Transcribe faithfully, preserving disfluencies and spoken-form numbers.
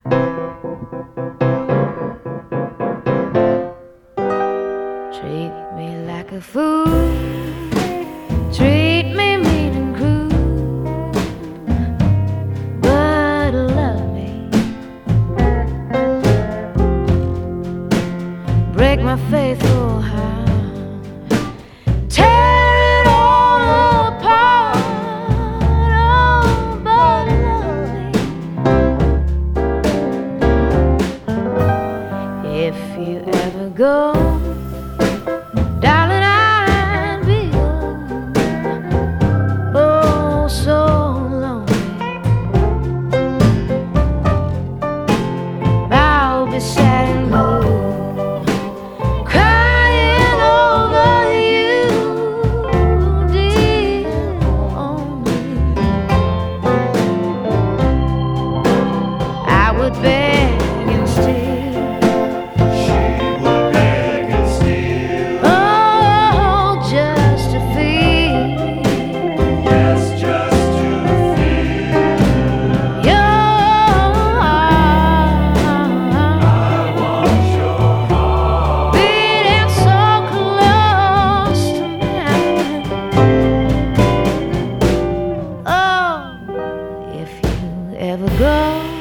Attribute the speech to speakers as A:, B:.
A: Treat me like a fool, treat me mean and cruel, but love me. Break my faithful heart, tear it all apart, oh, but love me. If you ever go, darling, I'd be oh so lonely. I'll be sad and blue, crying over you, dear, only. I would beg and steal, ever go.